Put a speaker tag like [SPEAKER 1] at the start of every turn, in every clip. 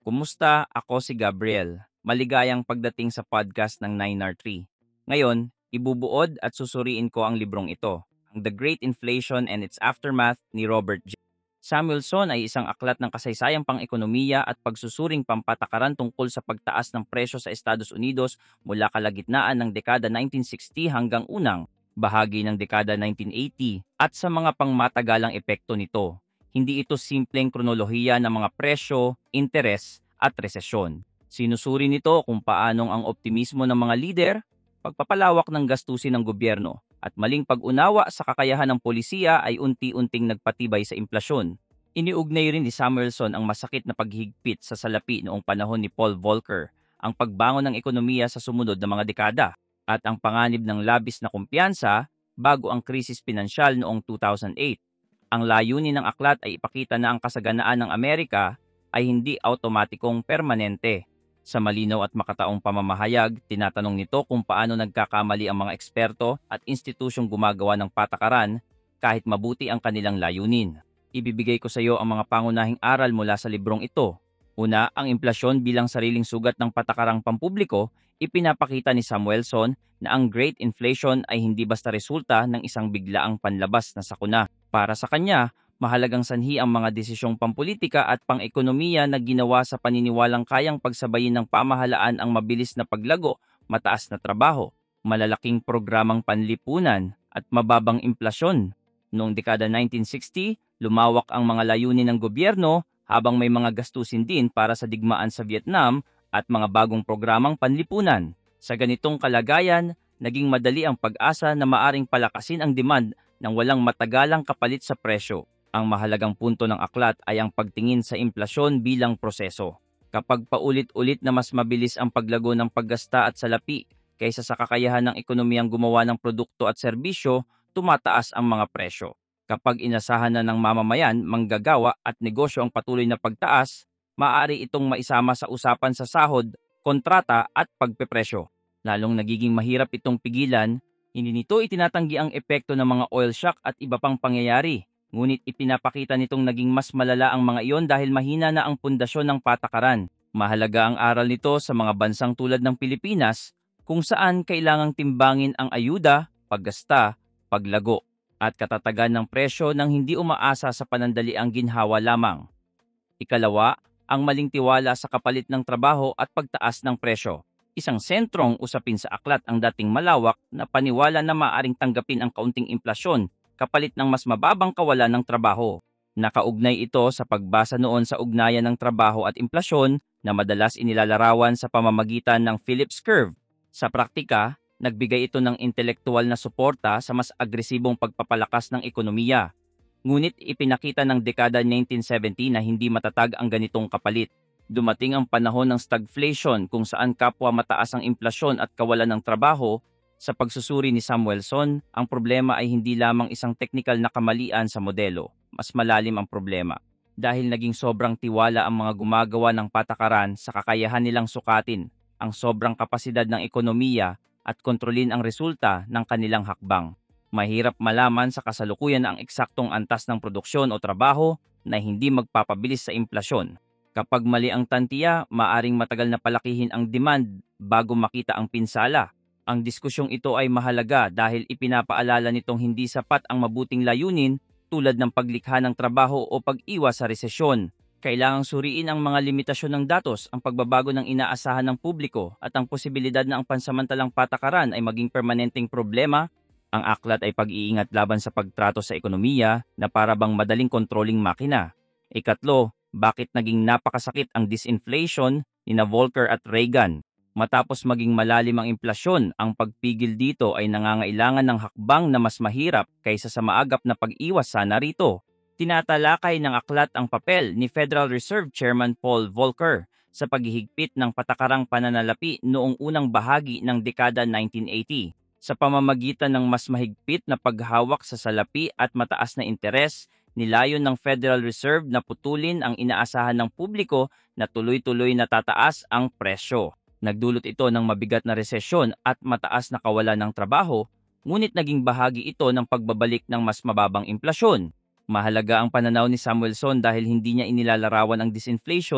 [SPEAKER 1] Kumusta? Ako si Gabriel. Maligayang pagdating sa podcast ng 9R3. Ngayon, ibubuod at susuriin ko ang librong ito, ang The Great Inflation and Its Aftermath ni Robert J. Samuelson ay isang aklat ng kasaysayang pang-ekonomiya at pagsusuring pampatakaran tungkol sa pagtaas ng presyo sa Estados Unidos mula kalagitnaan ng dekada 1960 hanggang unang bahagi ng dekada 1980 at sa mga pangmatagalang epekto nito. Hindi ito simpleng kronolohiya ng mga presyo, interes, at resesyon. Sinusuri nito kung paanong ang optimismo ng mga lider, pagpapalawak ng gastusin ng gobyerno, at maling pag-unawa sa kakayahan ng polisiya ay unti-unting nagpatibay sa inflasyon. Iniugnay rin ni Samuelson ang masakit na paghigpit sa salapi noong panahon ni Paul Volcker, ang pagbangon ng ekonomiya sa sumunod na mga dekada, at ang panganib ng labis na kumpiyansa bago ang krisis pinansyal noong 2008. Ang layunin ng aklat ay ipakita na ang kasaganaan ng Amerika ay hindi automatikong permanente. Sa malinaw at makataong pamamahayag, tinatanong nito kung paano nagkakamali ang mga eksperto at institusyong gumagawa ng patakaran kahit mabuti ang kanilang layunin. Ibibigay ko sa iyo ang mga pangunahing aral mula sa librong ito. Una, ang inflasyon bilang sariling sugat ng patakarang pampubliko, ipinapakita ni Samuelson na ang Great Inflation ay hindi basta resulta ng isang biglaang panlabas na sakuna. Para sa kanya, mahalagang sanhi ang mga desisyong pampolitika at pang-ekonomiya na ginawa sa paniniwalang kayang pagsabayin ng pamahalaan ang mabilis na paglago, mataas na trabaho, malalaking programang panlipunan at mababang inflasyon. Noong dekada 1960, lumawak ang mga layunin ng gobyerno habang may mga gastusin din para sa digmaan sa Vietnam at mga bagong programang panlipunan. Sa ganitong kalagayan, naging madali ang pag-asa na maaring palakasin ang demand nang walang matagalang kapalit sa presyo. Ang mahalagang punto ng aklat ay ang pagtingin sa inflasyon bilang proseso. Kapag paulit-ulit na mas mabilis ang paglago ng paggasta at salapi kaysa sa kakayahan ng ekonomiyang gumawa ng produkto at serbisyo, tumataas ang mga presyo. Kapag inasahan na ng mamamayan, manggagawa at negosyo ang patuloy na pagtaas, maaari itong maisama sa usapan sa sahod, kontrata at pagpepresyo. Lalong nagiging mahirap itong pigilan. Hindi nito itinatanggi ang epekto ng mga oil shock at iba pang pangyayari. Ngunit ipinapakita nitong naging mas malala ang mga iyon dahil mahina na ang pundasyon ng patakaran. Mahalaga ang aral nito sa mga bansang tulad ng Pilipinas kung saan kailangang timbangin ang ayuda, paggasta, paglago, at katatagan ng presyo nang hindi umaasa sa panandaliang ginhawa lamang. Ikalawa, ang maling tiwala sa kapalit ng trabaho at pagtaas ng presyo. Isang sentrong usapin sa aklat ang dating malawak na paniwala na maaaring tanggapin ang kaunting inflasyon kapalit ng mas mababang kawalan ng trabaho. Nakaugnay ito sa pagbasa noon sa ugnayan ng trabaho at inflasyon na madalas inilalarawan sa pamamagitan ng Phillips Curve. Sa praktika, nagbigay ito ng intelektual na suporta sa mas agresibong pagpapalakas ng ekonomiya. Ngunit ipinakita ng dekada 1970 na hindi matatag ang ganitong kapalit. Dumating ang panahon ng stagflation kung saan kapwa mataas ang inflasyon at kawalan ng trabaho. Sa pagsusuri ni Samuelson, ang problema ay hindi lamang isang teknikal na kamalian sa modelo. Mas malalim ang problema. Dahil naging sobrang tiwala ang mga gumagawa ng patakaran sa kakayahan nilang sukatin ang sobrang kapasidad ng ekonomiya at kontrolin ang resulta ng kanilang hakbang. Mahirap malaman sa kasalukuyan ang eksaktong antas ng produksyon o trabaho na hindi magpapabilis sa inflasyon. Kapag mali ang tantiya, maaring matagal na palakihin ang demand bago makita ang pinsala. Ang diskusyong ito ay mahalaga dahil ipinapaalala nitong hindi sapat ang mabuting layunin tulad ng paglikha ng trabaho o pag-iwas sa resesyon. Kailangang suriin ang mga limitasyon ng datos, ang pagbabago ng inaasahan ng publiko at ang posibilidad na ang pansamantalang patakaran ay maging permanenteng problema. Ang aklat ay pag-iingat laban sa pagtrato sa ekonomiya na para bang madaling kontroling makina. Ikatlo, bakit naging napakasakit ang disinflation ni Volcker at Reagan? Matapos maging malalim ang inflasyon, ang pagpigil dito ay nangangailangan ng hakbang na mas mahirap kaysa sa maagap na pag-iwas sana rito. Tinatalakay ng aklat ang papel ni Federal Reserve Chairman Paul Volcker sa paghihigpit ng patakarang pananalapi noong unang bahagi ng dekada 1980. Sa pamamagitan ng mas mahigpit na paghawak sa salapi at mataas na interes, nilayon ng Federal Reserve na putulin ang inaasahan ng publiko na tuloy-tuloy na tataas ang presyo. Nagdulot ito ng mabigat na resesyon at mataas na kawalan ng trabaho, ngunit naging bahagi ito ng pagbabalik ng mas mababang inflasyon. Mahalaga ang pananaw ni Samuelson dahil hindi niya inilalarawan ang disinflation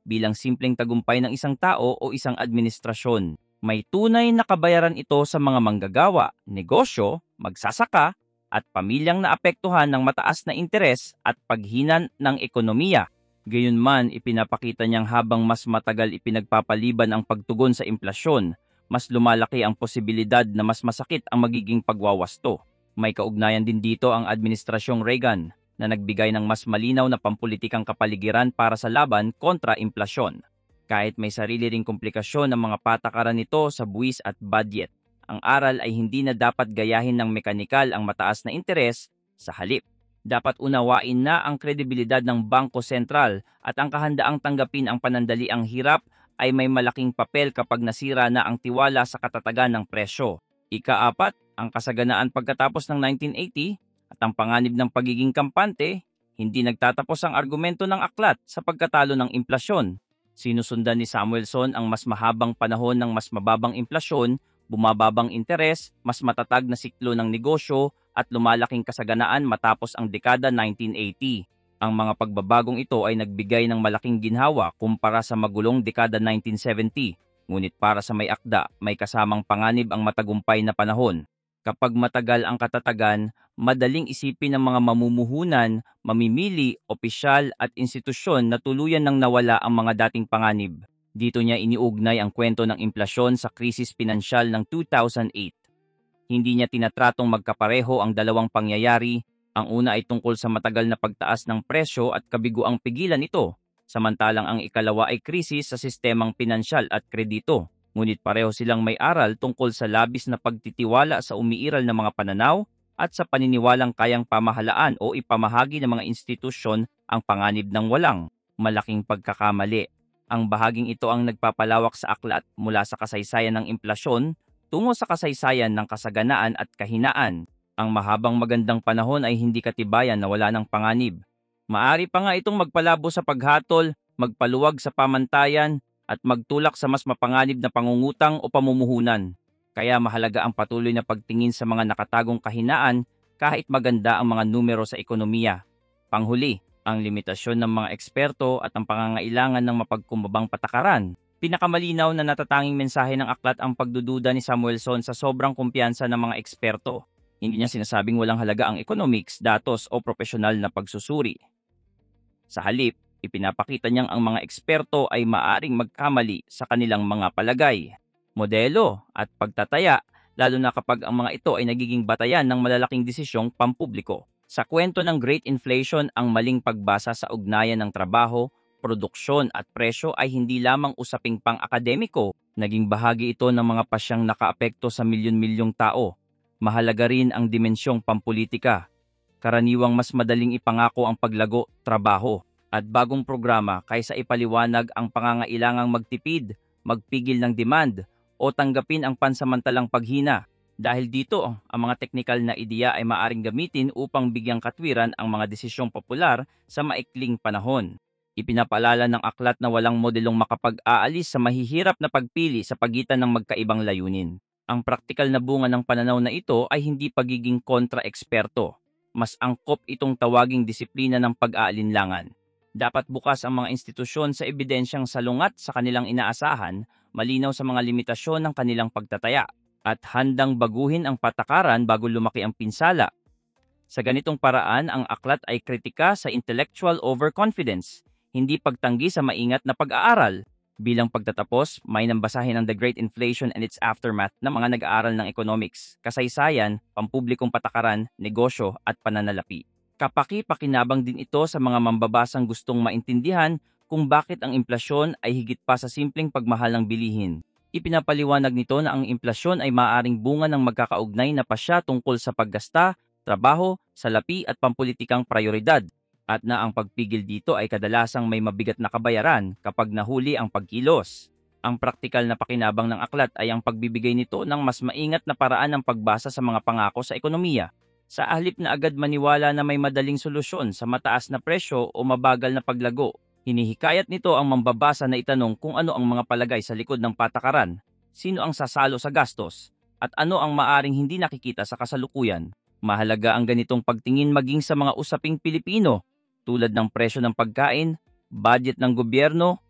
[SPEAKER 1] bilang simpleng tagumpay ng isang tao o isang administrasyon. May tunay na kabayaran ito sa mga manggagawa, negosyo, magsasaka, at pamilyang naapektuhan ng mataas na interes at paghina ng ekonomiya. Gayunman, ipinapakita niyang habang mas matagal ipinagpapaliban ang pagtugon sa implasyon, mas lumalaki ang posibilidad na mas masakit ang magiging pagwawasto. May kaugnayan din dito ang Administrasyong Reagan na nagbigay ng mas malinaw na pampulitikang kapaligiran para sa laban kontra implasyon. Kahit may sarili ring komplikasyon ng mga patakaran nito sa buwis at budget, ang aral ay hindi na dapat gayahin ng mekanikal ang mataas na interes. Sa halip, dapat unawain na ang kredibilidad ng Bangko Sentral at ang kahandaang tanggapin ang panandaliang hirap ay may malaking papel kapag nasira na ang tiwala sa katatagan ng presyo. Ika-4, ang kasaganaan pagkatapos ng 1980 at ang panganib ng pagiging kampante, hindi nagtatapos ang argumento ng aklat sa pagkatalo ng implasyon. Sinusundan ni Samuelson ang mas mahabang panahon ng mas mababang implasyon, bumababang interes, mas matatag na siklo ng negosyo at lumalaking kasaganaan matapos ang dekada 1980. Ang mga pagbabagong ito ay nagbigay ng malaking ginhawa kumpara sa magulong dekada 1970. Ngunit para sa may akda, may kasamang panganib ang matagumpay na panahon. Kapag matagal ang katatagan, madaling isipin ng mga mamumuhunan, mamimili, opisyal at institusyon na tuluyan nang nawala ang mga dating panganib. Dito niya iniugnay ang kwento ng implasyon sa krisis pinansyal ng 2008. Hindi niya tinatratong magkapareho ang dalawang pangyayari. Ang una ay tungkol sa matagal na pagtaas ng presyo at kabiguang pigilan ito, samantalang ang ikalawa ay krisis sa sistemang pinansyal at kredito. Ngunit pareho silang may aral tungkol sa labis na pagtitiwala sa umiiral na mga pananaw at sa paniniwalang kayang pamahalaan o ipamahagi ng mga institusyon ang panganib ng walang malaking pagkakamali. Ang bahaging ito ang nagpapalawak sa aklat mula sa kasaysayan ng implasyon tungo sa kasaysayan ng kasaganaan at kahinaan. Ang mahabang magandang panahon ay hindi katibayan na wala ng panganib. Maari pa nga itong magpalabo sa paghatol, magpaluwag sa pamantayan, at magtulak sa mas mapanganib na pangungutang o pamumuhunan. Kaya mahalaga ang patuloy na pagtingin sa mga nakatagong kahinaan kahit maganda ang mga numero sa ekonomiya. Panghuli, ang limitasyon ng mga eksperto at ang pangangailangan ng mapagkumbabang patakaran. Pinakamalinaw na natatanging mensahe ng aklat ang pagdududa ni Samuelson sa sobrang kumpiyansa ng mga eksperto. Hindi niya sinasabing walang halaga ang economics, datos o profesional na pagsusuri. Sa halip, ipinapakita niyang ang mga eksperto ay maaring magkamali sa kanilang mga palagay, modelo at pagtataya, lalo na kapag ang mga ito ay nagiging batayan ng malalaking desisyong pampubliko. Sa kwento ng Great Inflation, ang maling pagbasa sa ugnayan ng trabaho, produksyon at presyo ay hindi lamang usaping pang-akademiko, naging bahagi ito ng mga pasyang nakaapekto sa milyon-milyong tao. Mahalaga rin ang dimensyong pampolitika. Karaniwang mas madaling ipangako ang paglago, trabaho, at bagong programa kaysa ipaliwanag ang pangangailangang magtipid, magpigil ng demand, o tanggapin ang pansamantalang paghina. Dahil dito, ang mga teknikal na ideya ay maaring gamitin upang bigyang katwiran ang mga desisyong popular sa maikling panahon. Ipinapaalala ng aklat na walang modelong makapag-aalis sa mahihirap na pagpili sa pagitan ng magkaibang layunin. Ang praktikal na bunga ng pananaw na ito ay hindi pagiging kontra-eksperto. Mas angkop itong tawaging disiplina ng pag-aalinlangan. Dapat bukas ang mga institusyon sa ebidensyang salungat sa kanilang inaasahan, malinaw sa mga limitasyon ng kanilang pagtataya, at handang baguhin ang patakaran bago lumaki ang pinsala. Sa ganitong paraan, ang aklat ay kritika sa intellectual overconfidence, hindi pagtanggi sa maingat na pag-aaral. Bilang pagtatapos, may nambasahin ang The Great Inflation and its Aftermath ng mga nag-aaral ng economics, kasaysayan, pampublikong patakaran, negosyo at pananalapi. Kapaki-pakinabang din ito sa mga mambabasang gustong maintindihan kung bakit ang implasyon ay higit pa sa simpleng pagmahal ng bilihin. Ipinapaliwanag nito na ang implasyon ay maaaring bunga ng magkakaugnay na pasya tungkol sa paggasta, trabaho, salapi at pampulitikang prioridad, at na ang pagpigil dito ay kadalasang may mabigat na kabayaran kapag nahuli ang pagkilos. Ang praktikal na pakinabang ng aklat ay ang pagbibigay nito ng mas maingat na paraan ng pagbasa sa mga pangako sa ekonomiya. Sa halip na agad maniwala na may madaling solusyon sa mataas na presyo o mabagal na paglago, hinihikayat nito ang mambabasa na itanong kung ano ang mga palagay sa likod ng patakaran, sino ang sasalo sa gastos, at ano ang maaring hindi nakikita sa kasalukuyan. Mahalaga ang ganitong pagtingin maging sa mga usaping Pilipino, tulad ng presyo ng pagkain, budget ng gobyerno,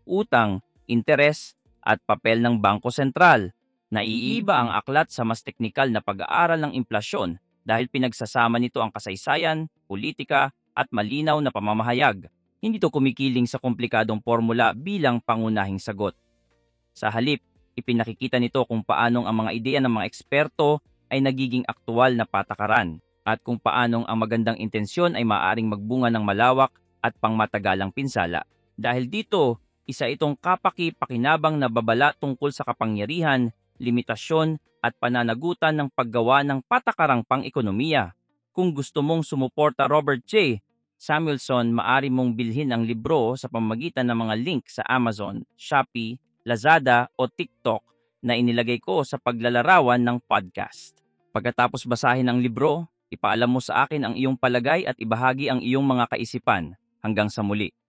[SPEAKER 1] utang, interes, at papel ng Bangko Sentral. Naiiba ang aklat sa mas teknikal na pag-aaral ng implasyon dahil pinagsasama nito ang kasaysayan, politika, at malinaw na pamamahayag. Hindi ito kumikiling sa komplikadong formula bilang pangunahing sagot. Sa halip, ipinakikita nito kung paanong ang mga ideya ng mga eksperto ay nagiging aktual na patakaran at kung paanong ang magandang intensyon ay maaaring magbunga ng malawak at pangmatagalang pinsala. Dahil dito, isa itong kapaki-pakinabang na babala tungkol sa kapangyarihan, limitasyon at pananagutan ng paggawa ng patakarang pang-ekonomiya. Kung gusto mong sumuporta Robert J. Samuelson, maaari mong bilhin ang libro sa pamamagitan ng mga link sa Amazon, Shopee, Lazada o TikTok na inilagay ko sa paglalarawan ng podcast. Pagkatapos basahin ang libro, ipaalam mo sa akin ang iyong palagay at ibahagi ang iyong mga kaisipan. Hanggang sa muli.